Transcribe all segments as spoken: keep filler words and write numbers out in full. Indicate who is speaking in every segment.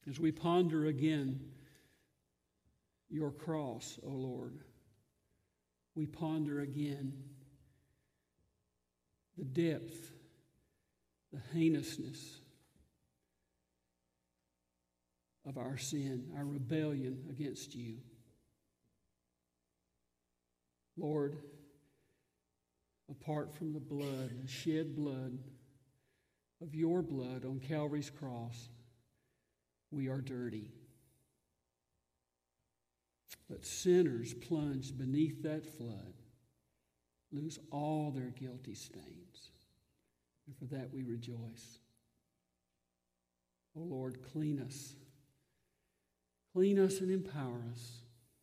Speaker 1: As we ponder again your cross, O Lord, we ponder again the depth, the heinousness of our sin, our rebellion against you. Lord, apart from the blood, the shed blood of your blood on Calvary's cross, we are dirty. But sinners plunged beneath that flood lose all their guilty stains. And for that we rejoice. Oh Lord, clean us. Clean us and empower us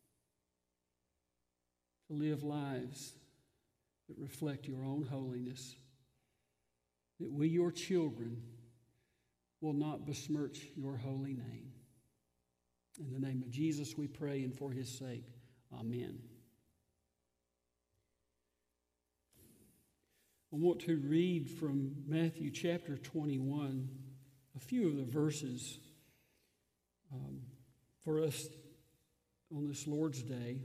Speaker 1: to live lives that reflect your own holiness, that we, your children, will not besmirch your holy name. In the name of Jesus we pray, and for his sake, amen. I want to read from Matthew chapter twenty-one, a few of the verses um, for us on this Lord's Day.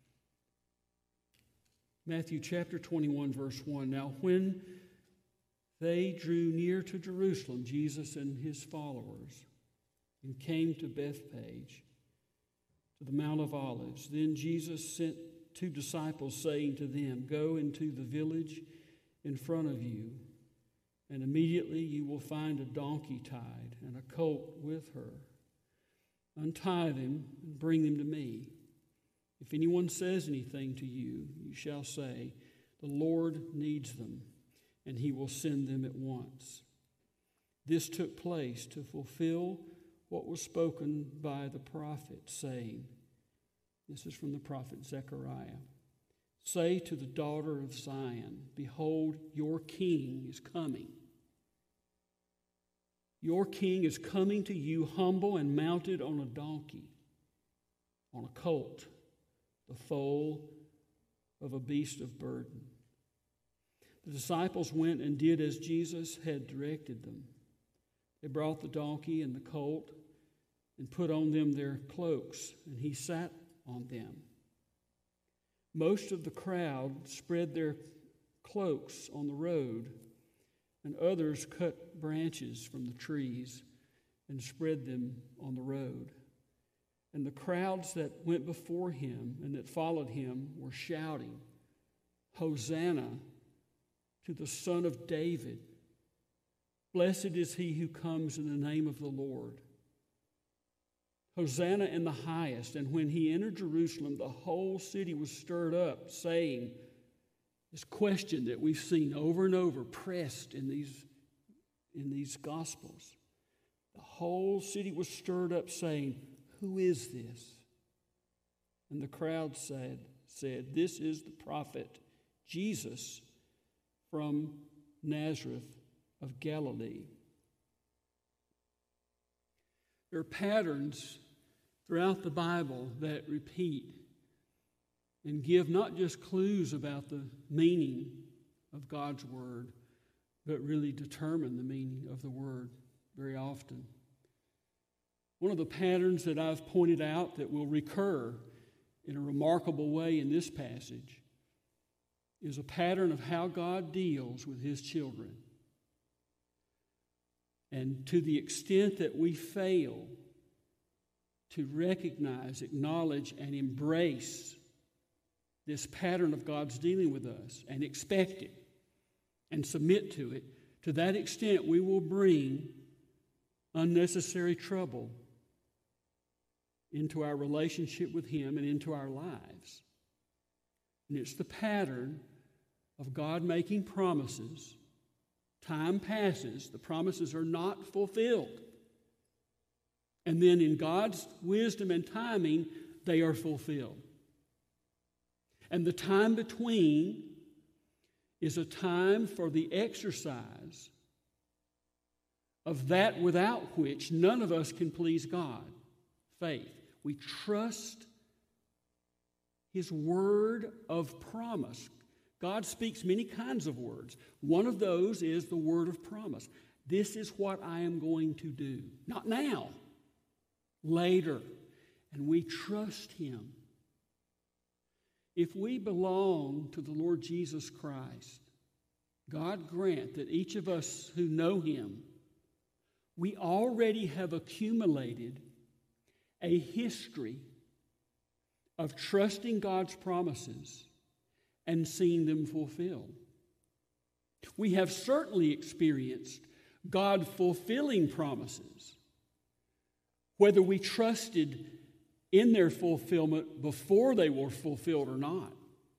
Speaker 1: Matthew chapter twenty-one, verse one. Now when they drew near to Jerusalem, Jesus and his followers, and came to Bethphage, to the Mount of Olives, then Jesus sent two disciples, saying to them, Go into the village in front of you, and immediately you will find a donkey tied and a colt with her. Untie them and bring them to me. If anyone says anything to you, you shall say, The Lord needs them, and he will send them at once. This took place to fulfill what was spoken by the prophet, saying, this is from the prophet Zechariah, Say to the daughter of Zion, Behold, your king is coming. Your king is coming to you humble and mounted on a donkey, on a colt, the foal of a beast of burden. The disciples went and did as Jesus had directed them. They brought the donkey and the colt and put on them their cloaks, and he sat on them. Most of the crowd spread their cloaks on the road, and others cut branches from the trees and spread them on the road. And the crowds that went before him and that followed him were shouting, Hosanna to the Son of David. Blessed is he who comes in the name of the Lord. Hosanna in the highest. And when he entered Jerusalem, the whole city was stirred up, saying, this question that we've seen over and over pressed in these, in these Gospels. The whole city was stirred up, saying, Who is this? And the crowd said, said, This is the prophet Jesus from Nazareth of Galilee. There are patterns throughout the Bible that repeat and give not just clues about the meaning of God's word, but really determine the meaning of the word very often. One of the patterns that I've pointed out that will recur in a remarkable way in this passage is a pattern of how God deals with his children. And to the extent that we fail to recognize, acknowledge, and embrace this pattern of God's dealing with us and expect it and submit to it, to that extent we will bring unnecessary trouble into our relationship with him and into our lives. And it's the pattern of God making promises. Time passes, the promises are not fulfilled. And then in God's wisdom and timing, they are fulfilled. And the time between is a time for the exercise of that without which none of us can please God, faith. We trust his word of promise. God speaks many kinds of words. One of those is the word of promise. This is what I am going to do. Not now. later, and we trust Him. If we belong to the Lord Jesus Christ, God grant that each of us who know Him, we already have accumulated a history of trusting God's promises and seeing them fulfilled. We have certainly experienced God fulfilling promises, whether we trusted in their fulfillment before they were fulfilled or not.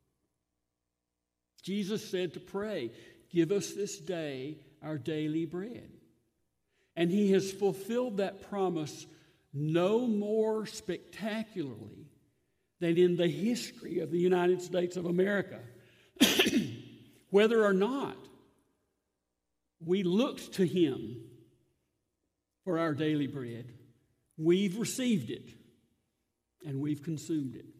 Speaker 1: Jesus said to pray, "Give us this day our daily bread." And He has fulfilled that promise no more spectacularly than in the history of the United States of America. Whether or not we looked to Him for our daily bread, we've received it and we've consumed it.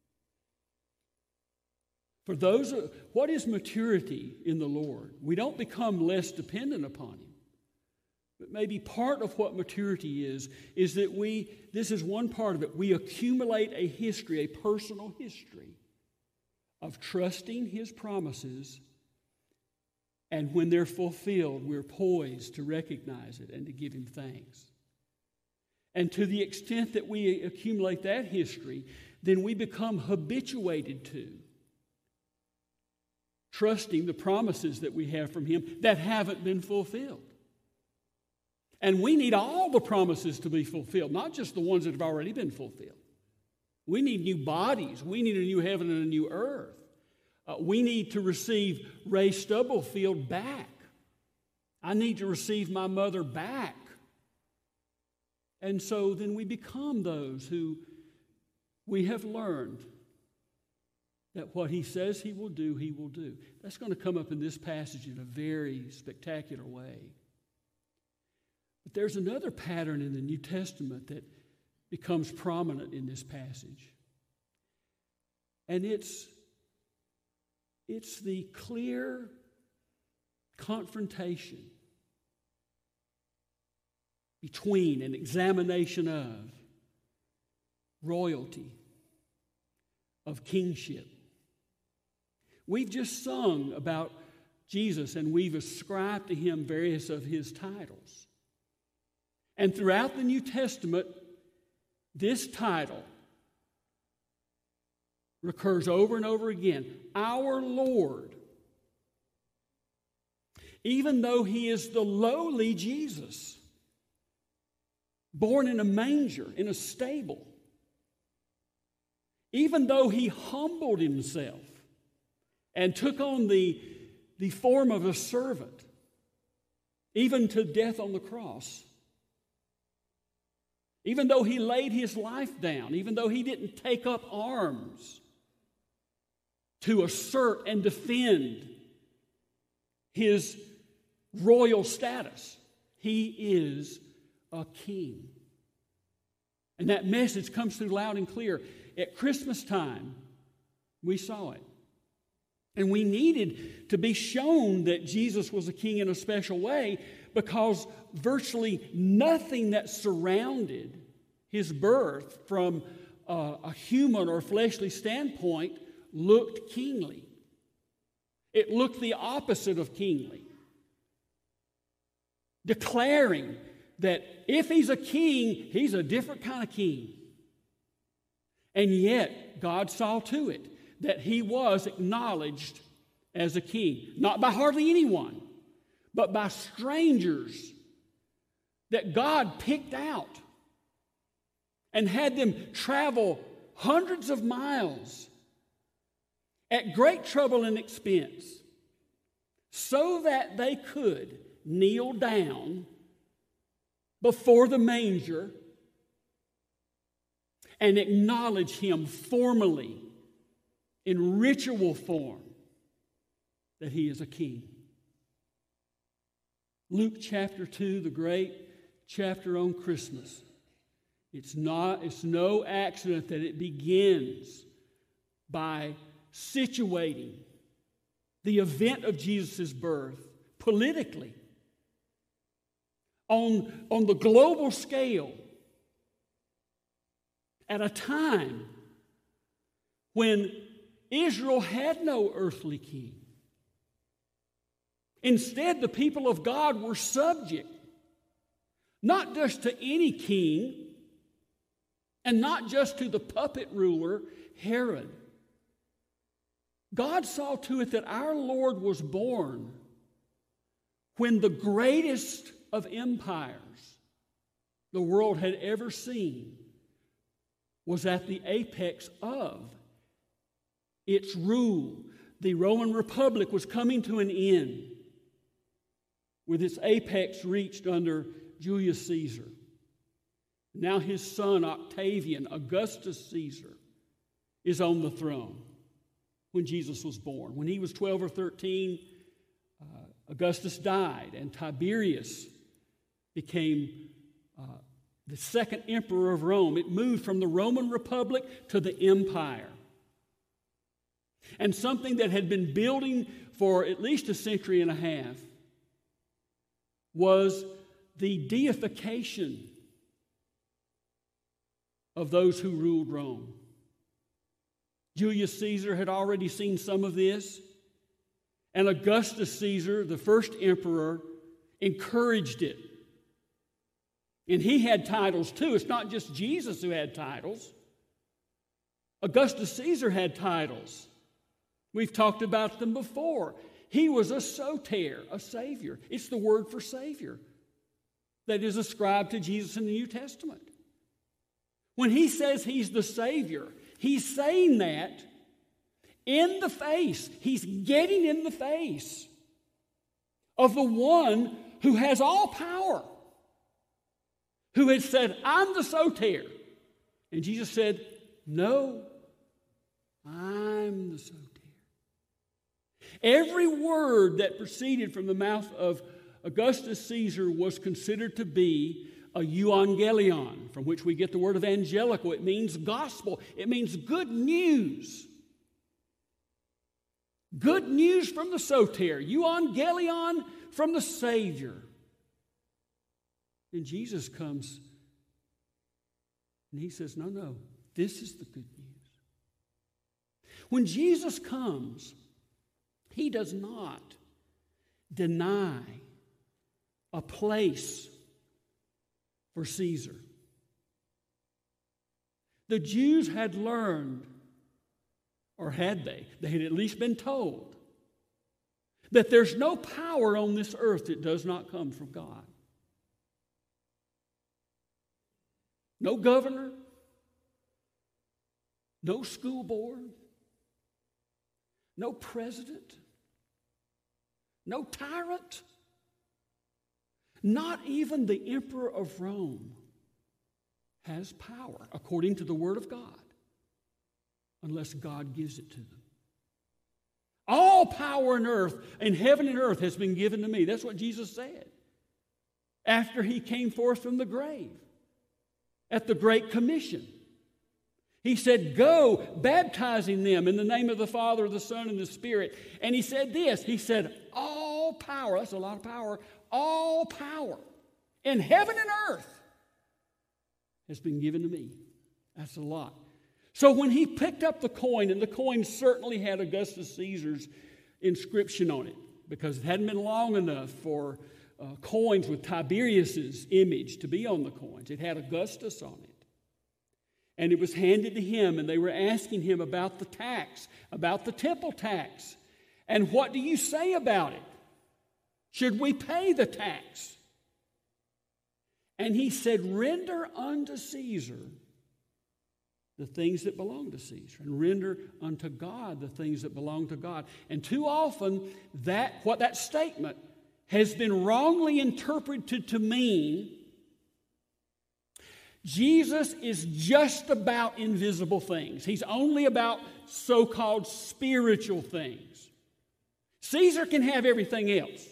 Speaker 1: For those, what is maturity in the Lord? We don't become less dependent upon Him. But maybe part of what maturity is, is that we, this is one part of it, we accumulate a history, a personal history of trusting His promises, and when they're fulfilled, we're poised to recognize it and to give Him thanks. And to the extent that we accumulate that history, then we become habituated to trusting the promises that we have from Him that haven't been fulfilled. And we need all the promises to be fulfilled, not just the ones that have already been fulfilled. We need new bodies. We need a new heaven and a new earth. Uh, we need to receive Ray Stubblefield back. I need to receive my mother back. And so then we become those who we have learned that what He says He will do, He will do. That's going to come up in this passage in a very spectacular way. But there's another pattern in the New Testament that becomes prominent in this passage. And it's, it's the clear confrontation between an examination of royalty, of kingship. We've just sung about Jesus, and we've ascribed to Him various of His titles. And throughout the New Testament, this title recurs over and over again. Our Lord. Even though He is the lowly Jesus, born in a manger, in a stable. Even though He humbled Himself and took on the, the form of a servant, even to death on the cross. Even though He laid His life down, even though He didn't take up arms to assert and defend His royal status, He is a king. And that message comes through loud and clear. At Christmas time, we saw it. And we needed to be shown that Jesus was a king in a special way, because virtually nothing that surrounded His birth from a, a human or fleshly standpoint looked kingly. It looked the opposite of kingly, declaring that if He's a king, He's a different kind of king. And yet, God saw to it that He was acknowledged as a king, not by hardly anyone, but by strangers that God picked out and had them travel hundreds of miles at great trouble and expense so that they could kneel down before the manger and acknowledge Him formally in ritual form that He is a king. Luke chapter two, the great chapter on Christmas. It's not, it's no accident that it begins by situating the event of Jesus' birth politically on, on the global scale at a time when Israel had no earthly king. Instead, the people of God were subject, not just to any king, and not just to the puppet ruler, Herod. God saw to it that our Lord was born when the greatest of empires the world had ever seen was at the apex of its rule. The Roman Republic was coming to an end, with its apex reached under Julius Caesar. Now his son Octavian, Augustus Caesar, is on the throne when Jesus was born. When he was twelve or thirteen, uh, Augustus died, and Tiberius became uh, the second emperor of Rome. It moved from the Roman Republic to the empire. And something that had been building for at least a century and a half was the deification of those who ruled Rome. Julius Caesar had already seen some of this, and Augustus Caesar, the first emperor, encouraged it. And he had titles too. It's not just Jesus who had titles. Augustus Caesar had titles. We've talked about them before. He was a soter, a savior. It's the word for savior that is ascribed to Jesus in the New Testament. When he says he's the savior, he's saying that in the face. He's getting in the face of the one who has all power, who had said, I'm the soter. And Jesus said, no, I'm the soter. Every word that proceeded from the mouth of Augustus Caesar was considered to be a euangelion, from which we get the word evangelical. It means gospel. It means good news. Good news from the soter. Euangelion from the Savior. And Jesus comes and he says, no, no, this is the good news. When Jesus comes, he does not deny a place for Caesar. The Jews had learned, or had they? They had at least been told that there's no power on this earth that does not come from God. No governor, no school board, no president, no tyrant, not even the emperor of Rome has power, according to the Word of God, unless God gives it to them. All power in earth, in heaven and earth, has been given to me. That's what Jesus said after he came forth from the grave at the Great Commission. He said, go, baptizing them in the name of the Father, the Son, and the Spirit. And he said this, he said, all power, that's a lot of power, all power in heaven and earth has been given to me. That's a lot. So when he picked up the coin, and the coin certainly had Augustus Caesar's inscription on it, because it hadn't been long enough for uh, coins with Tiberius's image to be on the coins. It had Augustus on it. And it was handed to him, and they were asking him about the tax, about the temple tax. And what do you say about it? Should we pay the tax? And he said, render unto Caesar the things that belong to Caesar, and render unto God the things that belong to God. And too often, that what that statement has been wrongly interpreted to mean Jesus is just about invisible things. He's only about so-called spiritual things. Caesar can have everything else.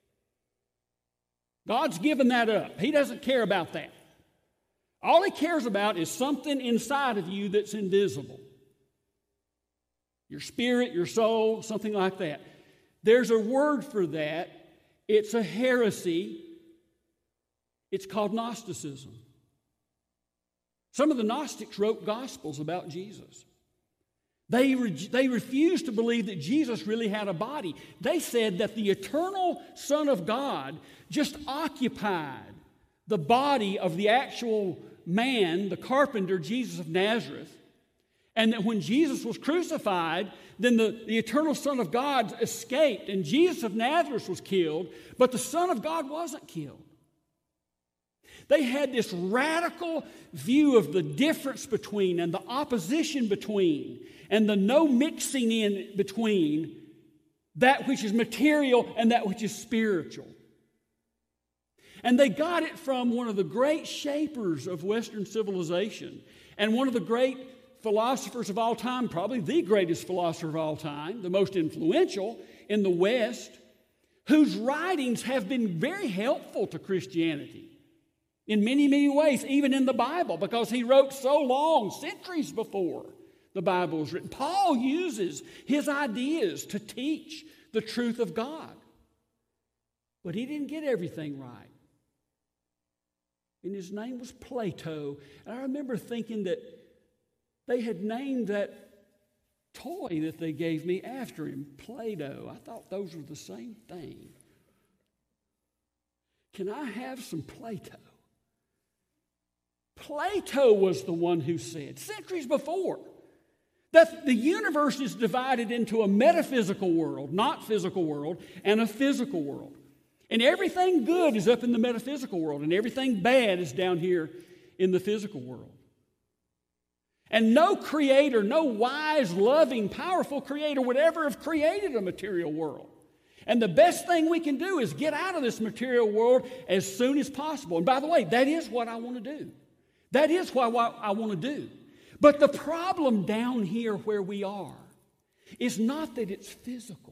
Speaker 1: God's given that up. He doesn't care about that. All he cares about is something inside of you that's invisible. Your spirit, your soul, something like that. There's a word for that. It's a heresy. It's called Gnosticism. Some of the Gnostics wrote gospels about Jesus. They, re- they refused to believe that Jesus really had a body. They said that the eternal Son of God just occupied the body of the actual man, the carpenter, Jesus of Nazareth, and that when Jesus was crucified, then the, the eternal Son of God escaped, and Jesus of Nazareth was killed, but the Son of God wasn't killed. They had this radical view of the difference between and the opposition between and the no mixing in between that which is material and that which is spiritual. And they got it from one of the great shapers of Western civilization and one of the great philosophers of all time, probably the greatest philosopher of all time, the most influential in the West, whose writings have been very helpful to Christianity in many, many ways, even in the Bible, because he wrote so long, centuries before the Bible was written. Paul uses his ideas to teach the truth of God. But he didn't get everything right. And his name was Plato. And I remember thinking that they had named that toy that they gave me after him, Play-Doh. I thought those were the same thing. Can I have some Play-Doh? Plato was the one who said, centuries before, that the universe is divided into a metaphysical world, not physical world, and a physical world. And everything good is up in the metaphysical world, and everything bad is down here in the physical world. And no creator, no wise, loving, powerful creator would ever have created a material world. And the best thing we can do is get out of this material world as soon as possible. And by the way, that is what I want to do. That is what I want to do. But the problem down here where we are is not that it's physical.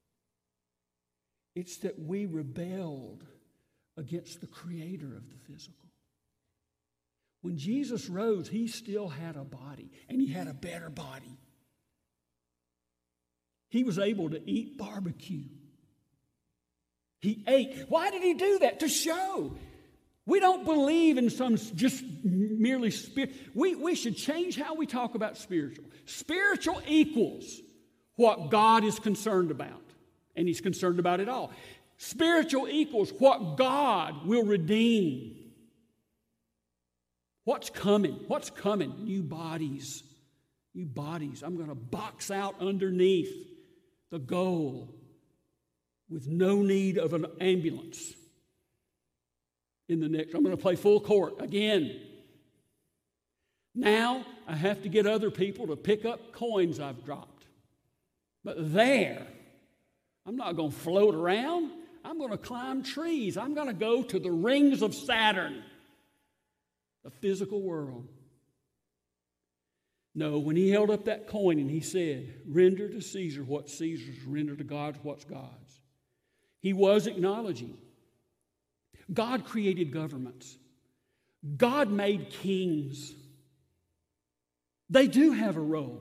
Speaker 1: It's that we rebelled against the creator of the physical. When Jesus rose, he still had a body, and he had a better body. He was able to eat barbecue. He ate. Why did he do that? To show. We don't believe in some just merely spirit. We, we should change how we talk about spiritual. Spiritual equals what God is concerned about. And he's concerned about it all. Spiritual equals what God will redeem. What's coming? What's coming? New bodies. New bodies. I'm going to box out underneath the goal with no need of an ambulance. In the next, I'm going to play full court again. Now I have to get other people to pick up coins I've dropped. But there, I'm not going to float around. I'm going to climb trees. I'm going to go to the rings of Saturn, the physical world. No, when he held up that coin and he said, render to Caesar what's Caesar's, render to God what's God's, he was acknowledging God created governments. God made kings. They do have a role.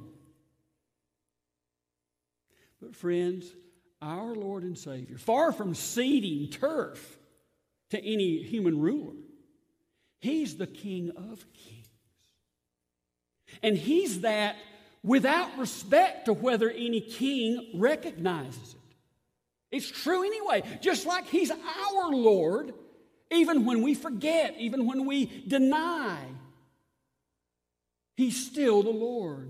Speaker 1: But friends, our Lord and Savior, far from ceding turf to any human ruler, he's the King of kings. And he's that without respect to whether any king recognizes it. It's true anyway. Just like he's our Lord, even when we forget, even when we deny, he's still the Lord.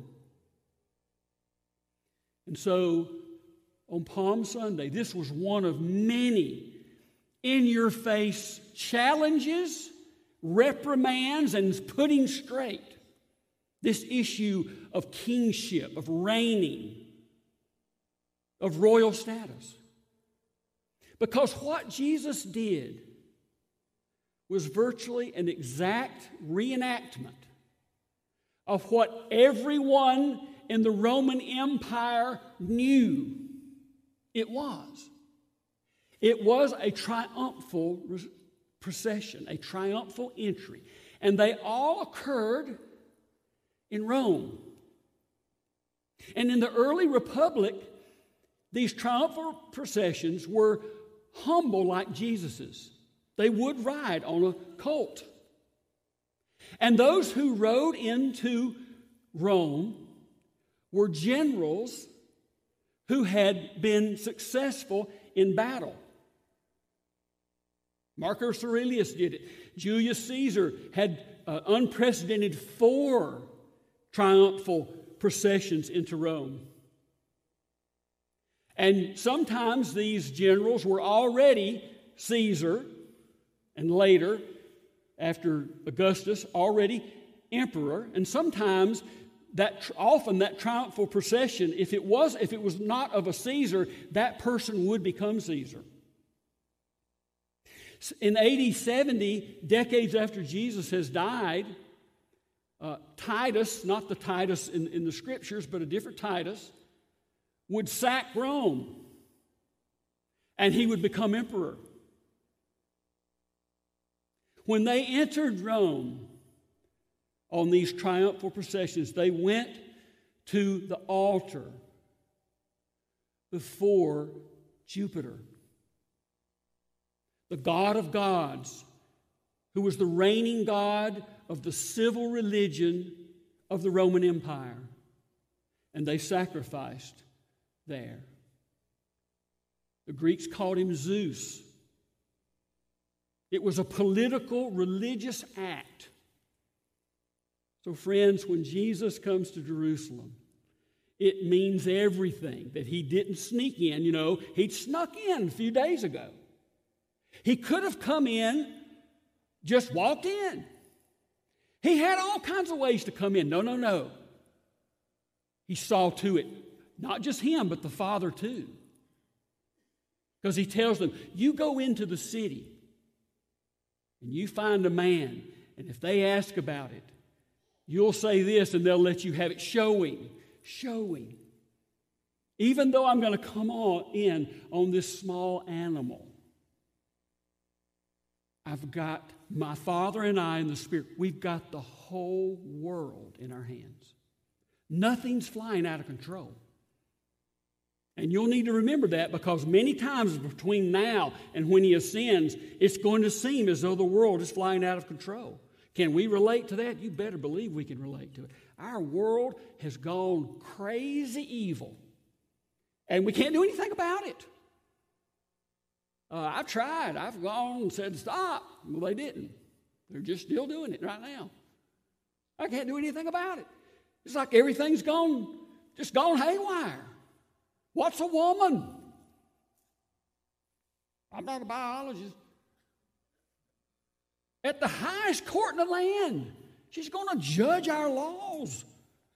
Speaker 1: And so, on Palm Sunday, this was one of many in-your-face challenges, reprimands, and putting straight this issue of kingship, of reigning, of royal status. Because what Jesus did was virtually an exact reenactment of what everyone in the Roman Empire knew it was. It was a triumphal procession, a triumphal entry. And they all occurred in Rome. And in the early Republic, these triumphal processions were humble like Jesus's. They would ride on a colt. And those who rode into Rome were generals who had been successful in battle. Marcus Aurelius did it. Julius Caesar had uh, unprecedented four triumphal processions into Rome. And sometimes these generals were already Caesar, and later, after Augustus, already emperor. And sometimes, that often that triumphal procession, if it was, if it was not of a Caesar, that person would become Caesar. In A D seventy, decades after Jesus has died, uh, Titus, not the Titus in, in the Scriptures, but a different Titus, would sack Rome, and he would become emperor. When they entered Rome on these triumphal processions, they went to the altar before Jupiter, the God of gods, who was the reigning God of the civil religion of the Roman Empire. And they sacrificed there. The Greeks called him Zeus. It was a political, religious act. So friends, when Jesus comes to Jerusalem, it means everything. That he didn't sneak in. You know, he snuck in a few days ago. He could have come in, just walked in. He had all kinds of ways to come in. No, no, no. He saw to it. Not just him, but the Father too. Because he tells them, you go into the city and you find a man, and if they ask about it, you'll say this and they'll let you have it. Showing, showing. Even though I'm going to come on in on this small animal, I've got my Father and I in the Spirit. We've got the whole world in our hands. Nothing's flying out of control. And you'll need to remember that, because many times between now and when he ascends, it's going to seem as though the world is flying out of control. Can we relate to that? You better believe we can relate to it. Our world has gone crazy evil, and we can't do anything about it. Uh, I've tried. I've gone and said, stop. Well, they didn't. They're just still doing it right now. I can't do anything about it. It's like everything's gone, just gone haywire. What's a woman? I'm not a biologist. At the highest court in the land, she's going to judge our laws.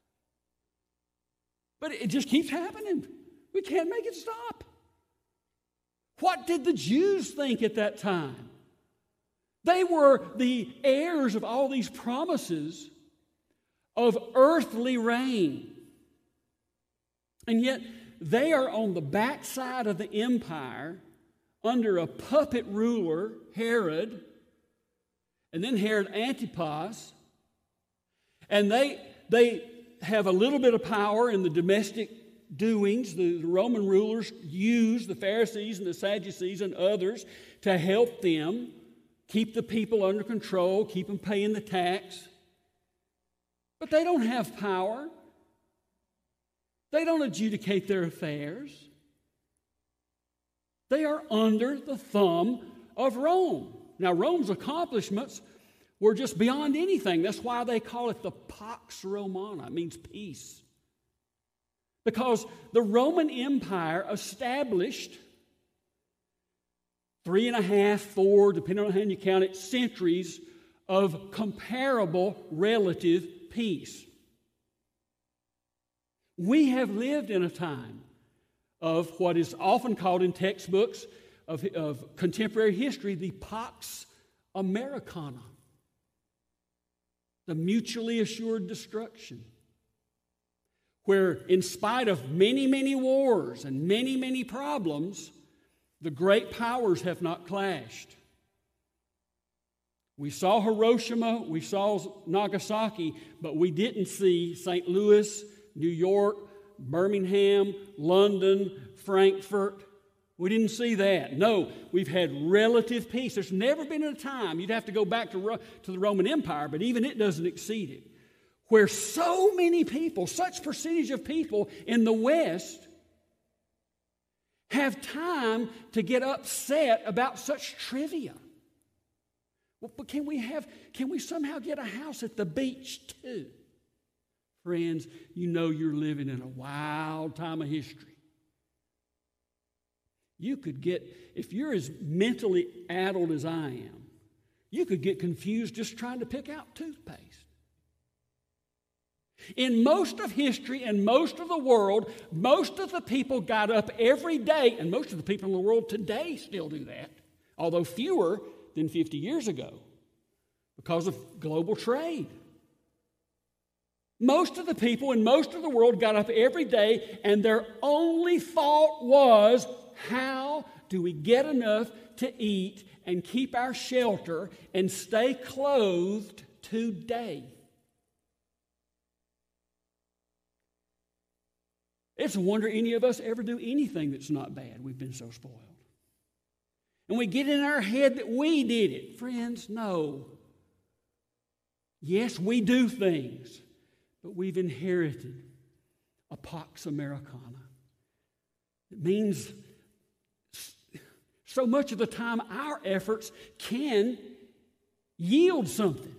Speaker 1: But it just keeps happening. We can't make it stop. What did the Jews think at that time? They were the heirs of all these promises of earthly reign. And yet, they are on the backside of the empire under a puppet ruler, Herod, and then Herod Antipas. And they, they have a little bit of power in the domestic doings. The, the Roman rulers use the Pharisees and the Sadducees and others to help them keep the people under control, keep them paying the tax. But they don't have power. They don't adjudicate their affairs. They are under the thumb of Rome. Now, Rome's accomplishments were just beyond anything. That's why they call it the Pax Romana. It means peace. Because the Roman Empire established three and a half, four, depending on how you count it, centuries of comparable relative peace. We have lived in a time of what is often called in textbooks of, of contemporary history, the Pax Americana, the mutually assured destruction, where in spite of many, many wars and many, many problems, the great powers have not clashed. We saw Hiroshima, we saw Nagasaki, but we didn't see Saint Louis, New York, Birmingham, London, Frankfurt, We didn't see that. No, we've had relative peace. There's never been a time, you'd have to go back to, Ro- to the Roman Empire, but even it doesn't exceed it, where so many people, such percentage of people in the West have time to get upset about such trivia. Well, but can we have, can we somehow get a house at the beach too? Friends, you know you're living in a wild time of history. You could get, if you're as mentally addled as I am, you could get confused just trying to pick out toothpaste. In most of history and most of the world, most of the people got up every day, and most of the people in the world today still do that, although fewer than fifty years ago because of global trade. Most of the people in most of the world got up every day, and their only thought was, how do we get enough to eat and keep our shelter and stay clothed today? It's a wonder any of us ever do anything that's not bad. We've been so spoiled. And we get in our head that we did it. Friends, no. Yes, we do things, but we've inherited a Pax Americana. It means so much of the time our efforts can yield something.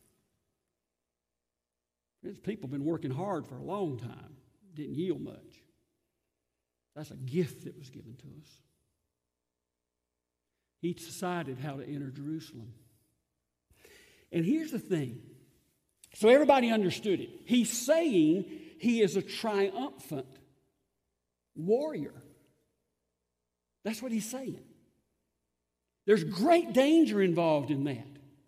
Speaker 1: Friends, people have been working hard for a long time. It didn't yield much. That's a gift that was given to us. He decided how to enter Jerusalem. And here's the thing. So everybody understood it. He's saying he is a triumphant warrior. That's what he's saying. There's great danger involved in that.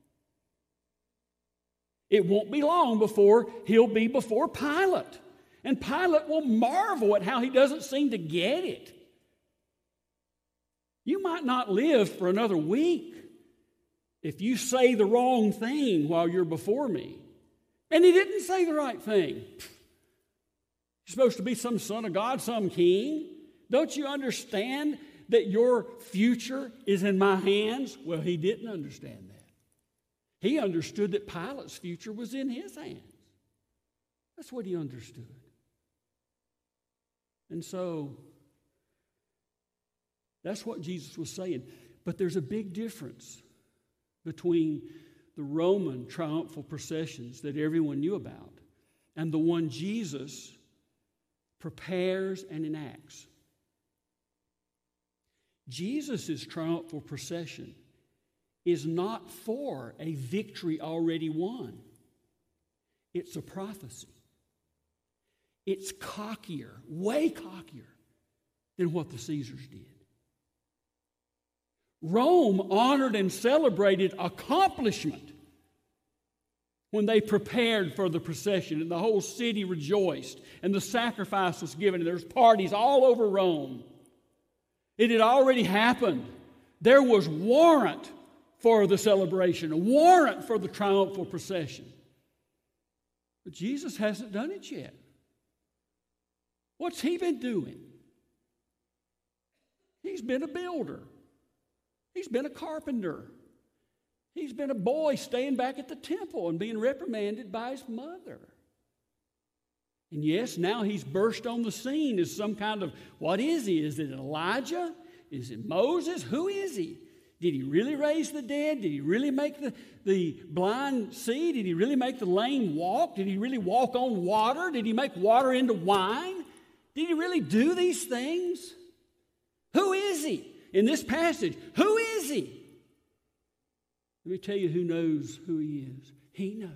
Speaker 1: It won't be long before he'll be before Pilate. And Pilate will marvel at how he doesn't seem to get it. You might not live for another week if you say the wrong thing while you're before me. And he didn't say the right thing. You're supposed to be some son of God, some king. Don't you understand that your future is in my hands? Well, he didn't understand that. He understood that Pilate's future was in his hands. That's what he understood. And so, that's what Jesus was saying. But there's a big difference between the Roman triumphal processions that everyone knew about and the one Jesus prepares and enacts. Jesus' triumphal procession is not for a victory already won. It's a prophecy. It's cockier, way cockier than what the Caesars did. Rome honored and celebrated accomplishment when they prepared for the procession, and the whole city rejoiced, and the sacrifice was given, and there's parties all over Rome. It had already happened. There was warrant for the celebration, a warrant for the triumphal procession. But Jesus hasn't done it yet. What's he been doing? He's been a builder. He's been a carpenter. He's been a boy staying back at the temple and being reprimanded by his mother. And yes, now he's burst on the scene as some kind of, what is he? Is it Elijah? Is it Moses? Who is he? Did he really raise the dead? Did he really make the, the blind see? Did he really make the lame walk? Did he really walk on water? Did he make water into wine? Did he really do these things? Who is he? In this passage, who is he? Let me tell you who knows who he is. He knows.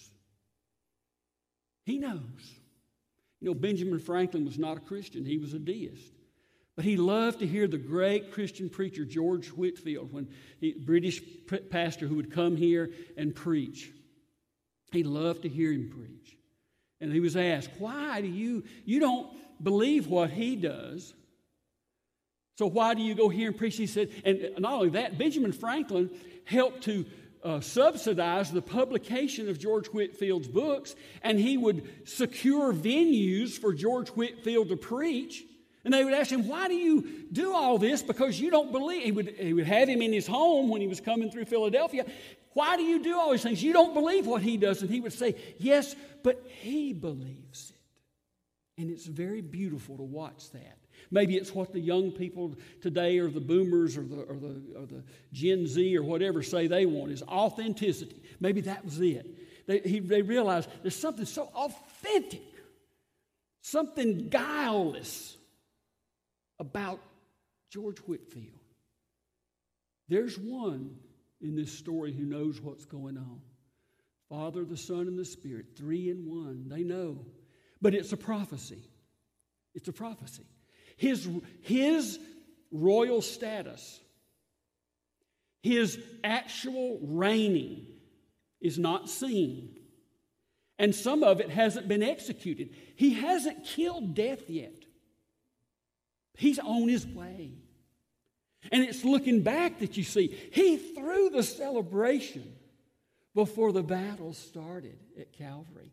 Speaker 1: He knows. You know, Benjamin Franklin was not a Christian. He was a deist. But he loved to hear the great Christian preacher George Whitefield, when he, British pastor who would come here and preach. He loved to hear him preach. And he was asked, why do you, you don't believe what he does, so why do you go here and preach? He said, and not only that, Benjamin Franklin helped to uh, subsidize the publication of George Whitefield's books, and he would secure venues for George Whitefield to preach. And they would ask him, why do you do all this? Because you don't believe. He would, he would have him in his home when he was coming through Philadelphia. Why do you do all these things? You don't believe what he does. And he would say, yes, but he believes it. And it's very beautiful to watch that. Maybe it's what the young people today or the boomers or the, or the, or the Gen Z or whatever say they want is authenticity. Maybe that was it. They, he, they realized there's something so authentic, something guileless about George Whitefield. There's one in this story who knows what's going on. Father, the Son, and the Spirit, three in one. They know. But it's a prophecy. It's a prophecy. His, his royal status, his actual reigning is not seen. And some of it hasn't been executed. He hasn't killed death yet. He's on his way. And it's looking back that you see. He threw the celebration before the battle started at Calvary.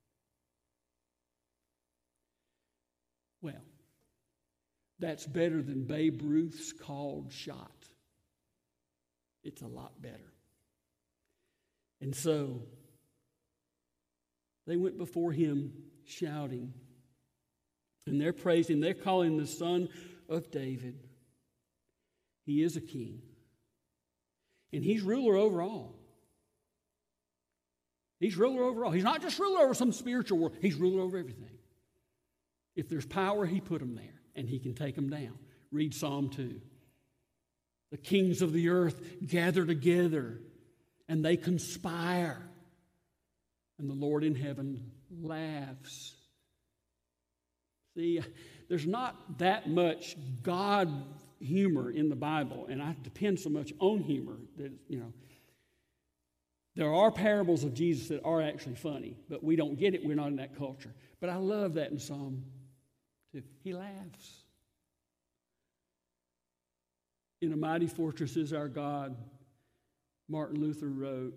Speaker 1: Well, that's better than Babe Ruth's called shot. It's a lot better. And so they went before him shouting. And they're praising him. They're calling him the Son of David. He is a king. And he's ruler over all. He's ruler over all. He's not just ruler over some spiritual world. He's ruler over everything. If there's power, he put them there. And he can take them down. Read Psalm two. The kings of the earth gather together. And they conspire. And the Lord in heaven laughs. See, there's not that much God humor in the Bible, and I depend so much on humor that, you know, there are parables of Jesus that are actually funny, but we don't get it. We're not in that culture. But I love that in Psalm two. He laughs. In a mighty fortress is our God, Martin Luther wrote,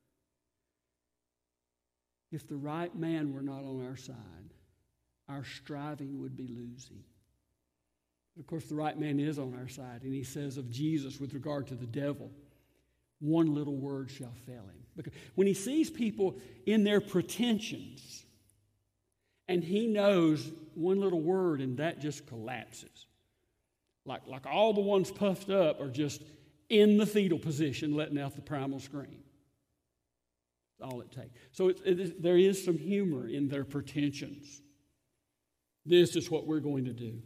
Speaker 1: if the right man were not on our side, our striving would be losing. Of course, the right man is on our side. And he says of Jesus with regard to the devil, one little word shall fail him. Because when he sees people in their pretensions, and he knows one little word and that just collapses. Like, like all the ones puffed up are just in the fetal position letting out the primal scream. That's all it takes. So it, it, there is some humor in their pretensions. This is what we're going to do.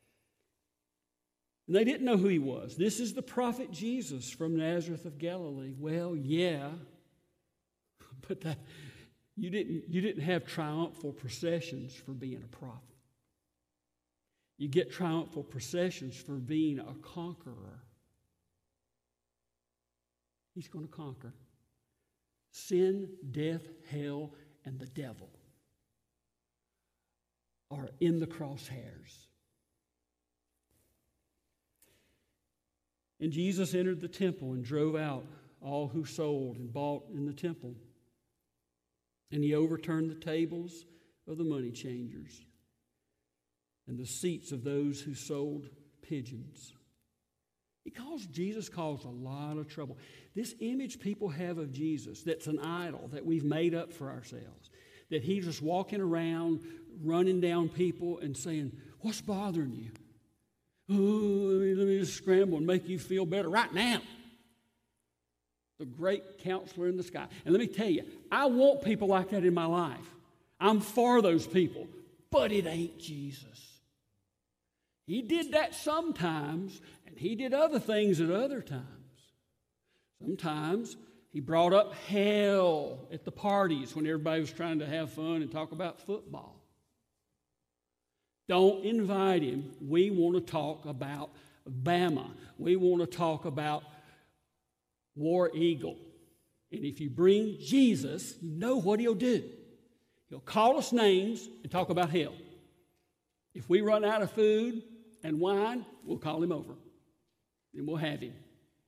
Speaker 1: And they didn't know who he was. This is the prophet Jesus from Nazareth of Galilee. Well, yeah, but that, you didn't, you didn't have triumphal processions for being a prophet. You get triumphal processions for being a conqueror. He's going to conquer sin, death, hell, and the devil are in the crosshairs. And Jesus entered the temple and drove out all who sold and bought in the temple. And he overturned the tables of the money changers and the seats of those who sold pigeons. He caused, Jesus caused a lot of trouble. This image people have of Jesus that's an idol that we've made up for ourselves, that he's just walking around, running down people and saying, what's bothering you? Oh, let me, let me just scramble and make you feel better right now. The great counselor in the sky. And let me tell you, I want people like that in my life. I'm for those people, but it ain't Jesus. He did that sometimes, and he did other things at other times. Sometimes he brought up hell at the parties when everybody was trying to have fun and talk about football. Don't invite him. We want to talk about Bama. We want to talk about War Eagle. And if you bring Jesus, you know what he'll do. He'll call us names and talk about hell. If we run out of food and wine, we'll call him over. And we'll have him.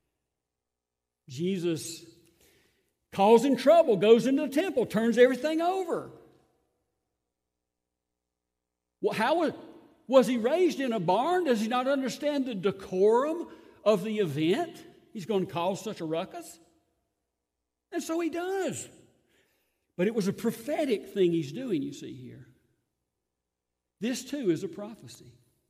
Speaker 1: Jesus, causing trouble, goes into the temple, turns everything over. Well, how would, Was he raised in a barn? Does he not understand the decorum of the event? He's going to cause such a ruckus. And so he does. But it was a prophetic thing he's doing, you see here. This too is a prophecy.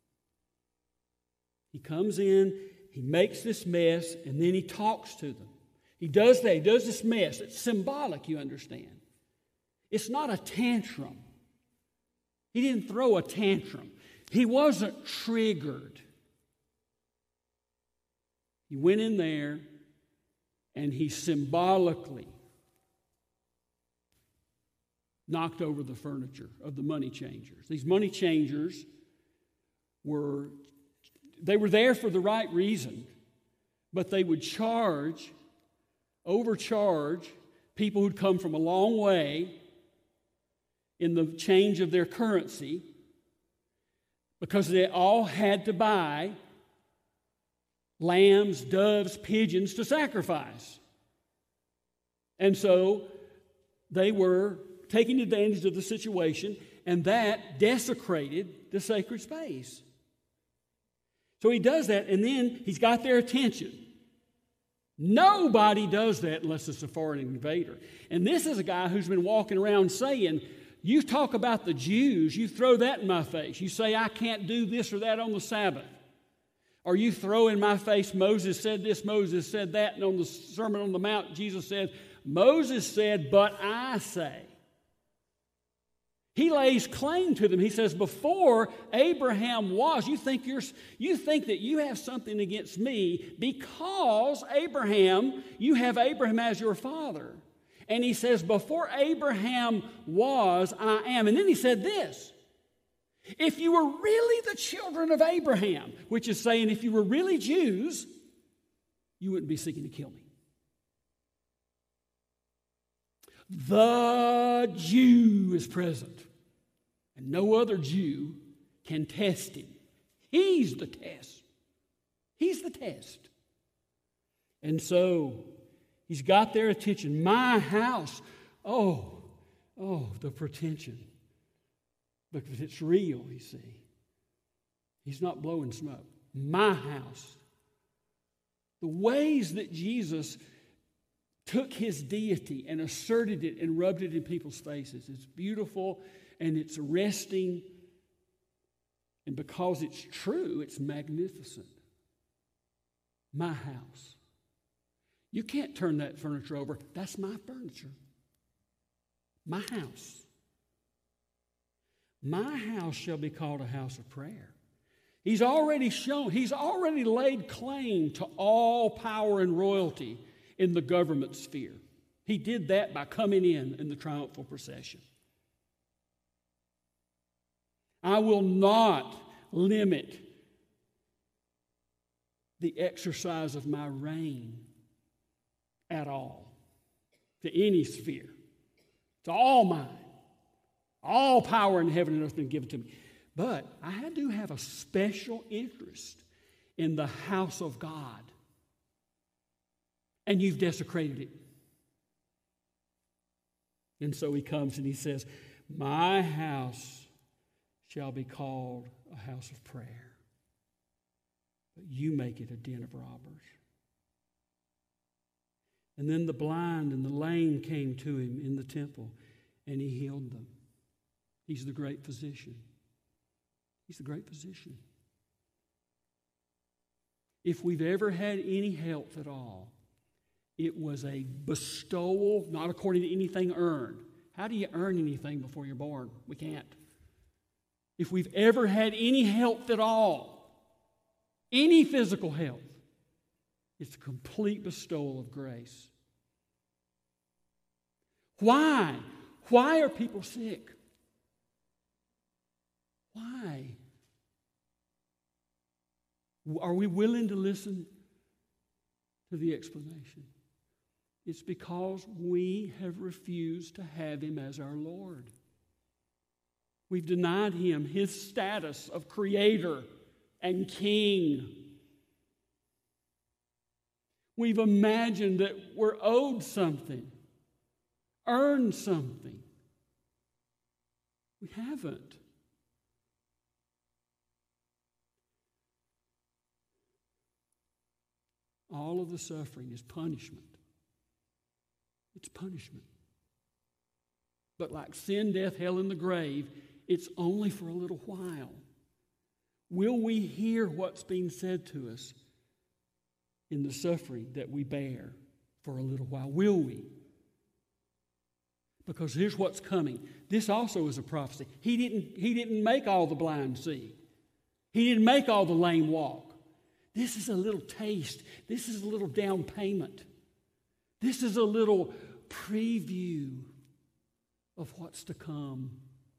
Speaker 1: He comes in, he makes this mess, and then he talks to them. He does that. He does this mess. It's symbolic, you understand. It's not a tantrum. He didn't throw a tantrum. He wasn't triggered. He went in there and he symbolically knocked over the furniture of the money changers. These money changers were, they were there for the right reason, but they would charge, overcharge people who'd come from a long way in the change of their currency, because they all had to buy lambs, doves, pigeons to sacrifice. And so they were taking advantage of the situation, and that desecrated the sacred space. So he does that, and then he's got their attention. Nobody does that unless it's a foreign invader. And this is a guy who's been walking around saying, you talk about the Jews, you throw that in my face. You say I can't do this or that on the Sabbath. Or you throw in my face, Moses said this, Moses said that, and on the Sermon on the Mount, Jesus said, Moses said, but I say. He lays claim to them. He says, before Abraham was, you think you're, you think that you have something against me because Abraham, you have Abraham as your father. And he says, before Abraham was, I am. And then he said this, if you were really the children of Abraham, which is saying if you were really Jews, you wouldn't be seeking to kill me. The Jew is present, and no other Jew can test him. He's the test. He's the test. And so he's got their attention. My house. Oh, oh, the pretension. Because it's real, you see. He's not blowing smoke. My house. The ways that Jesus took his deity and asserted it and rubbed it in people's faces. It's beautiful and it's arresting. And because it's true, it's magnificent. My house. You can't turn that furniture over. That's my furniture. My house. My house shall be called a house of prayer. He's already shown, he's already laid claim to all power and royalty in the government sphere. He did that by coming in in the triumphal procession. I will not limit the exercise of my reign at all to any sphere. It's all mine. All power in heaven and earth has been given to me. But I do have a special interest in the house of God. And you've desecrated it. And so he comes and he says, my house shall be called a house of prayer, but you make it a den of robbers. And then the blind and the lame came to him in the temple, and he healed them. He's the great physician. He's the great physician. If we've ever had any health at all, it was a bestowal, not according to anything earned. How do you earn anything before you're born? We can't. If we've ever had any health at all, any physical health, it's a complete bestowal of grace. Why? Why are people sick? Why? Are we willing to listen to the explanation? It's because we have refused to have him as our Lord. We've denied him his status of creator and king. We've imagined that we're owed something, earned something. We haven't. all of the suffering is punishment. It's punishment. But like sin, death, hell, and the grave, it's only for a little while. Will we hear what's being said to us in the suffering that we bear for a little while? Will we? Because here's what's coming. This also is a prophecy. He didn't, he didn't make all the blind see. He didn't make all the lame walk. This is a little taste. This is a little down payment. This is a little preview of what's to come.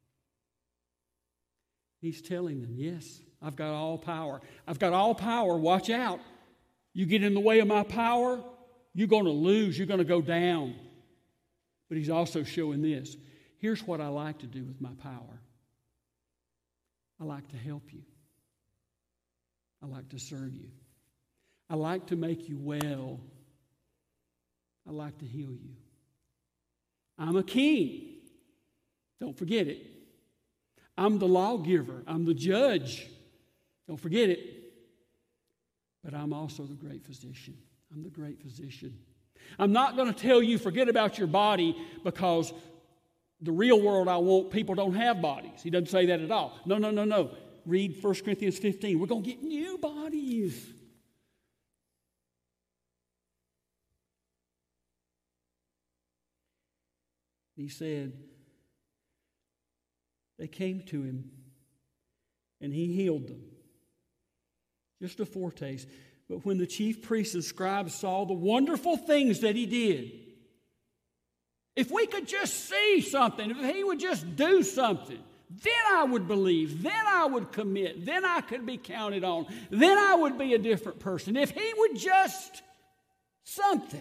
Speaker 1: He's telling them, yes, I've got all power. I've got all power. Watch out. You get in the way of my power, you're going to lose. You're going to go down. But he's also showing this. Here's what I like to do with my power. I like to help you. I like to serve you. I like to make you well. I like to heal you. I'm a king. Don't forget it. I'm the lawgiver. I'm the judge. Don't forget it. But I'm also the great physician. I'm the great physician. I'm not going to tell you forget about your body because the real world I want, people don't have bodies. He doesn't say that at all. No, no, no, no. Read First Corinthians fifteen. We're going to get new bodies. He said, they came to him and he healed them. Just a foretaste. But when the chief priests and scribes saw the wonderful things that he did, if we could just see something, if he would just do something, then I would believe, then I would commit, then I could be counted on, then I would be a different person. If he would just something.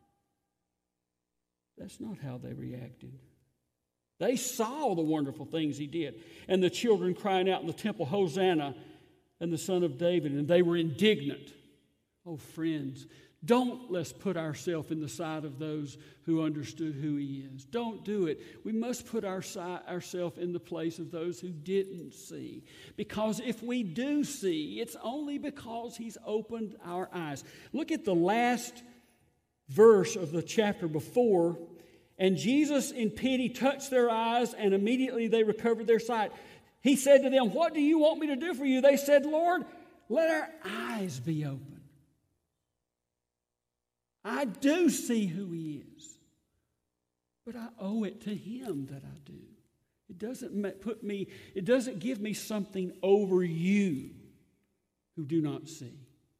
Speaker 1: That's not how they reacted. They saw the wonderful things he did. And the children crying out in the temple, Hosanna, and the Son of David, and they were indignant. Oh, friends, don't let's put ourselves in the side of those who understood who he is. Don't do it. We must put our ourselves in the place of those who didn't see. Because if we do see, it's only because he's opened our eyes. Look at the last verse of the chapter before. And Jesus in pity touched their eyes, and immediately they recovered their sight. He said to them, what do you want me to do for you? They said, Lord, let our eyes be open. I do see who he is, but I owe it to him that I do. It doesn't put me, it doesn't give me something over you who do not see.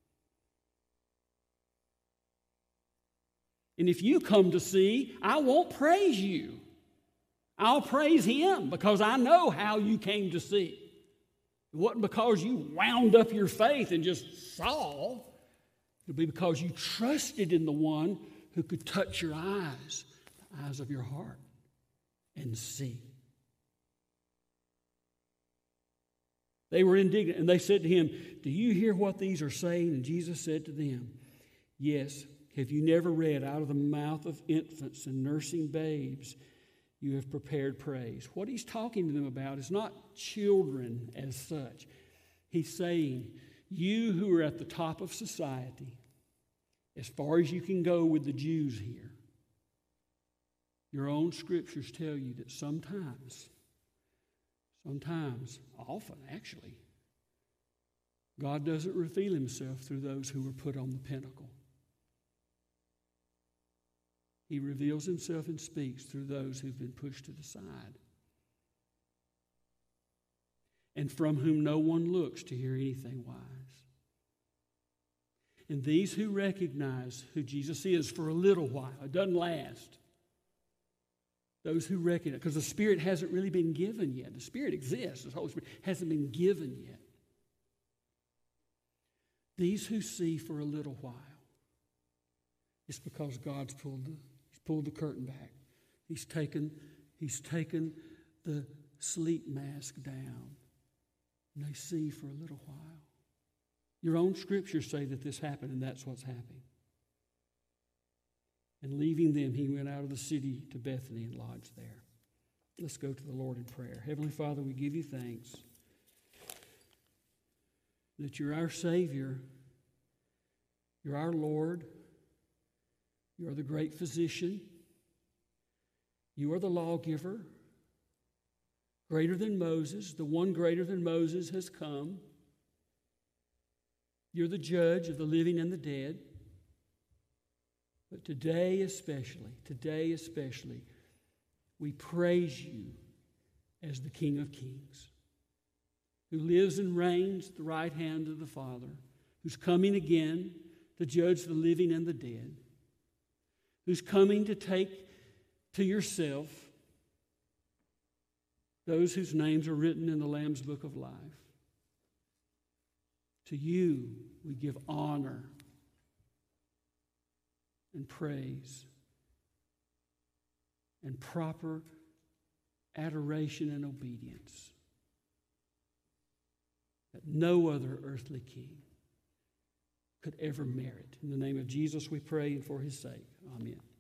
Speaker 1: And if you come to see, I won't praise you. I'll praise him because I know how you came to see. It wasn't because you wound up your faith and just saw. It'll be because you trusted in the one who could touch your eyes, the eyes of your heart, and see. They were indignant, and they said to him, do you hear what these are saying? And Jesus said to them, yes, have you never read, out of the mouth of infants and nursing babes, you have prepared praise? What he's talking to them about is not children as such. He's saying, you who are at the top of society, as far as you can go with the Jews here, your own scriptures tell you that sometimes, sometimes, often actually, God doesn't reveal himself through those who were put on the pinnacle. He reveals himself and speaks through those who've been pushed to the side, and from whom no one looks to hear anything wise. And these who recognize who Jesus is for a little while, it doesn't last. Those who recognize, because the Spirit hasn't really been given yet. The Spirit exists, the Holy Spirit hasn't been given yet. These who see for a little while, it's because God's pulled the, he's pulled the curtain back. He's taken, he's taken the sleep mask down. And they see for a little while. Your own scriptures say that this happened, and that's what's happening. And leaving them, he went out of the city to Bethany and lodged there. Let's go to the Lord in prayer. Heavenly Father, we give you thanks that you're our Savior, You're our Lord. You are the great physician. You are the lawgiver. Greater than Moses, the one greater than Moses has come. You're the judge of the living and the dead. But today especially, today especially, we praise you as the King of Kings, who lives and reigns at the right hand of the Father, who's coming again to judge the living and the dead, who's coming to take to yourself those whose names are written in the Lamb's Book of Life. To you we give honor and praise and proper adoration and obedience that no other earthly king could ever merit. In the name of Jesus we pray, and for his sake, amen.